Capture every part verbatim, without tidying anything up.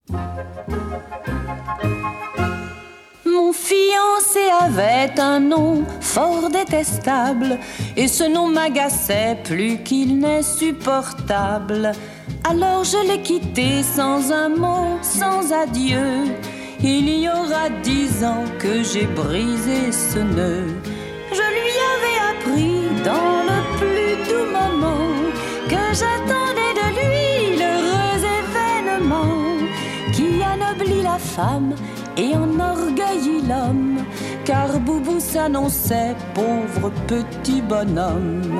Mon fiancé avait un nom fort détestable, et ce nom m'agaçait plus qu'il n'est supportable. Alors je l'ai quitté sans un mot, sans adieu. Il y aura dix ans que j'ai brisé ce nœud. Je lui avais appris dans le plus doux moment que j'attendais de lui l'heureux événement qui anoblit la femme et enorgueillit l'homme, car Boubou s'annonçait pauvre petit bonhomme.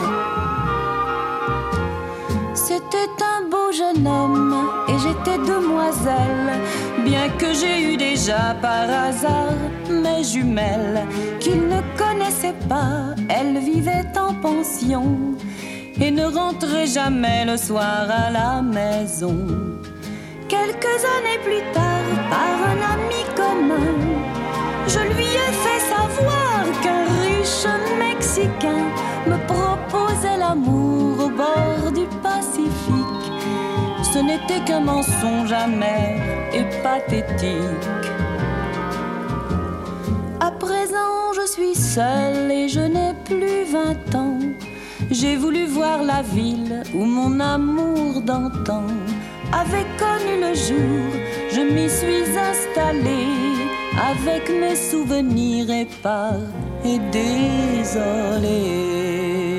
C'était un beau jeune homme et j'étais demoiselle, bien que j'ai eu déjà par hasard mes jumelles qu'il ne connaissait pas. Elles vivaient en pension et ne rentraient jamais le soir à la maison. Quelques années plus tard, par un ami commun, je lui ai fait savoir qu'un riche Mexicain me proposait l'amour au bord du Pacifique. Ce n'était qu'un mensonge amer et pathétique. À présent, je suis seule et je n'ai plus vingt ans. J'ai voulu voir la ville où mon amour d'antan avait connu le jour. Je m'y suis installée avec mes souvenirs épars et désolés.